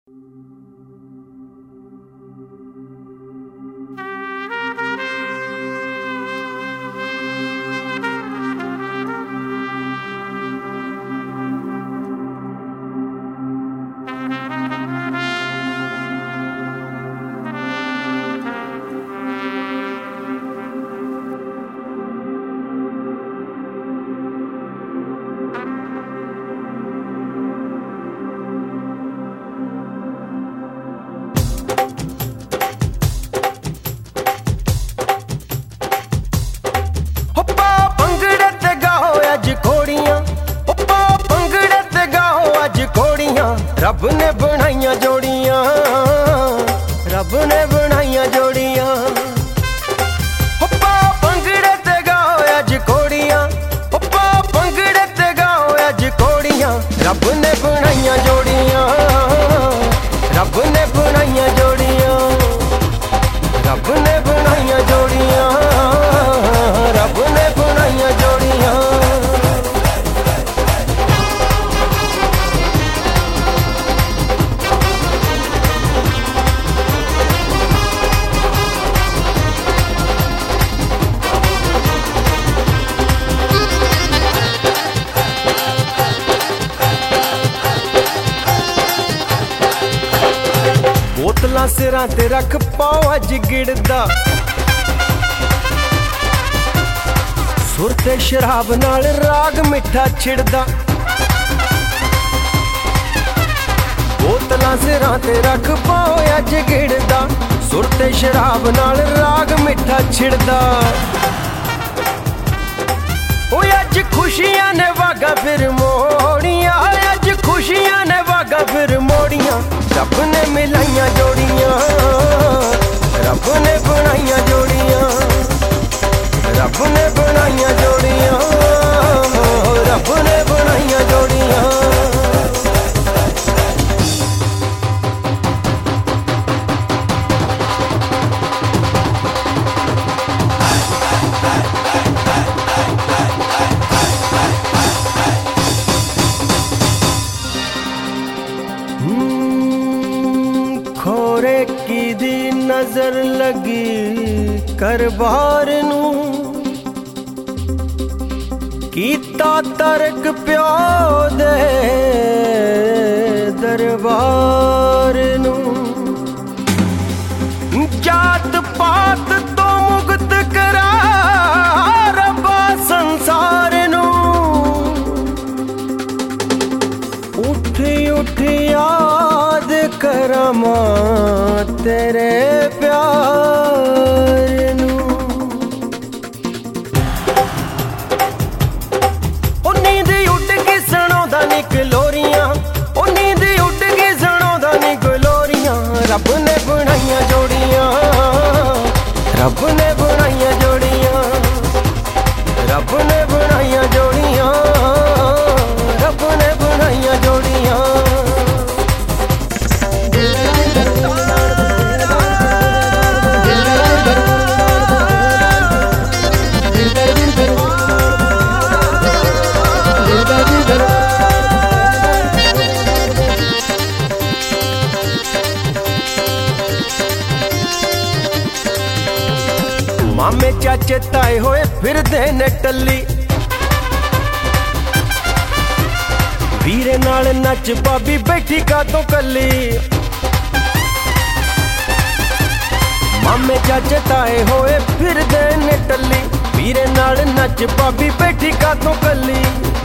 रब ने बनाइया जोड़ियां, रब ने बनाइया जोड़ियां। पा भंगड़े ते गाओ अज कोड़ियां, पा भंगड़े ते गाओ अज कोड़ियां। रब ने बनाइया जोड़ियां, रब ने बनाइया जोड़ियां, रब ने बनाइया जोड़ियां, रब ने बनाइया जोड़ियां। बोतलां सिरां ते रख पाओ अज गिड़दा, सुर ते शराब नाल राग मिठा छिड़दा। बोतलां सिरां ते रख पाओ अज गिड़दा, सुर ते शराब नाल राग मिठा छिड़दा। ओ अज खुशियां ने वागा फिर मोड़ियां, अज खुशियां ने वागा फिर मोड़ियां। रब ने मिलाइया जोड़ियां, रब ने बनाइया जोड़ियां, रब ने बनाइया जोड़ियां, रब ने बनाइया जोड़ियां। खोरे की दी नजर लगी करबार नू, कीता तरक प्यो दे दरबार नू। जात पात तो मुक्त करा रब्बा संसार नू। उठ उठ याद करां तेरे प्यार नू। ओ नींद उठ के सणोदा निकलोरियां, ओ नींद उठ के सणोदा निकलोरियां। रब ने बनाइया जोड़ियां, रब ने बनाइया जोड़ियां, रब ने बनाइया जोड़ियां, रब ने बनाइया जोड़ियां। मामे चाचे ताए होए फिरदे ने टल्ली, वीरे नाल नच भाभी बैठी कातों कल्ली। मामे चाचे ताए होए फिरदे ने टल्ली, वीरे नाल नच भाभी बैठी कातों कल्ली।